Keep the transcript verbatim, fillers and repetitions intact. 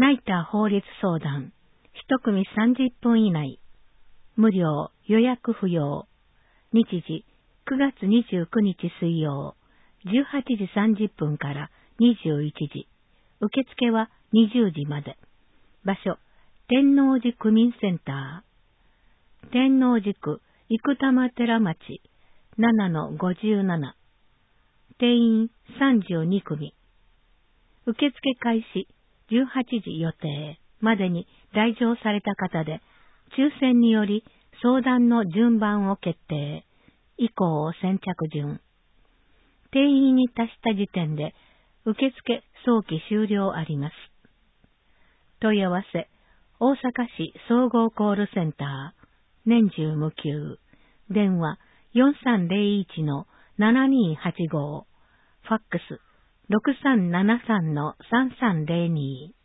ナイター法律相談、一組さんじゅっぷん以内。無料、予約不要。日時、くがつにじゅうくにち水曜、じゅうはちじさんじゅっぷんからにじゅういちじ。受付はにじゅうじまで。場所、天王寺区民センター。天王寺区生玉寺町 ななのごじゅうなな。定員さんじゅうにくみ。受付開始じゅうはちじ予定までに来場された方で、抽選により相談の順番を決定。以降先着順。定員に達した時点で受付早期終了あります。問い合わせ、大阪市総合コールセンター、年中無休。電話よんさんぜろいちのななにはちご。ファックスろくさんななさんのさんさんぜろに。